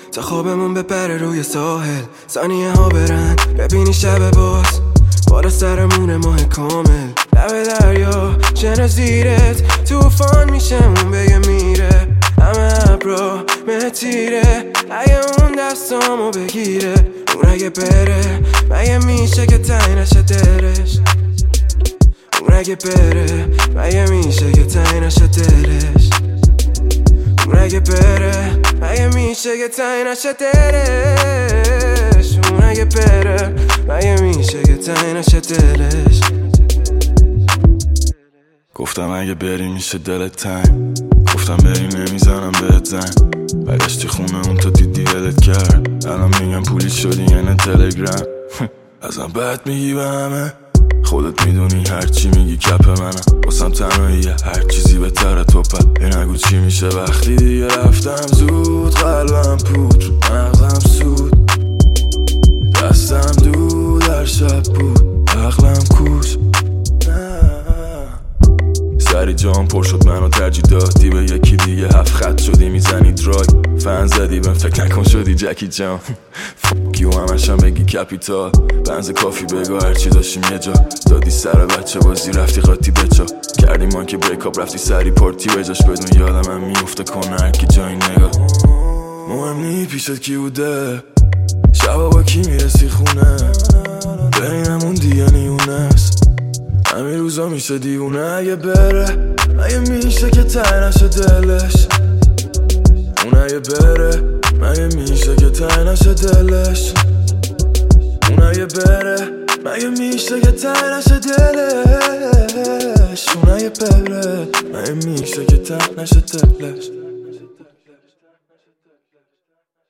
تا خوابمون بپره روی ساحل، ثانیه ها برن ببینی شب باز بالا سرمونه ماه کامل، لب دریا شن زیرت توفان میشه اون بگه میره، همه ابرا مهتیره اگه اون دستامو بگیره، اون اگه بره مگه میشه که تایی نشه دلش، اون اگه بره مگه میشه که تایی نشه دلش، اون اگه بره مگه میشه که تایی نشه دلش، اون اگه بره مگه میشه که تایی نشه دلش. گفتم اگه بری میشه دلت تنگ، گفتم بری نمیزنم بهت زنگ، برگشتی خونه اون تو دیدی ولت کرد، الان میگم پولی شدی یعنی تلگرام ازم بد میگی به همه، خودت میدونی هرچی میگی کپ منم، واسم تنهاییه هر چیزی بهتره توپه، نگو چی میشه وقتی دیگه رفتم زود، قلبم پود مغزم سود، دستم دود در شب بود عقلم کوش، سری جام پر شد منو ترجیح دادی به یکی دیگه، هفت خط شدی میزنی درای فن زدی بهم فکر نکن شدی جکی جان فکیو همشم بگی کپیتال، بنز کافی بگو هرچی داشتیم یه جا، دادی سر بچه بازی رفتی قاطی بچا، کردی ما که بریک اپ رفتی سری پارتی بجاش، بدون یادم هم میفته کنه هرکی جایی نگاه، مهم نی پیشت کی بوده شبا با کی میرسی خونه، بینمون دیگه نیونست همین روزا میشه دیونه، اگه بره مگه میشه که تایی نشه دلش، اون اگه بره مگه میشه که تایی نشه دلش، اون اگه بره مگه میشه که تایی نشه دلش، اون اگه بره مگه میشه که تایی نشه دلش.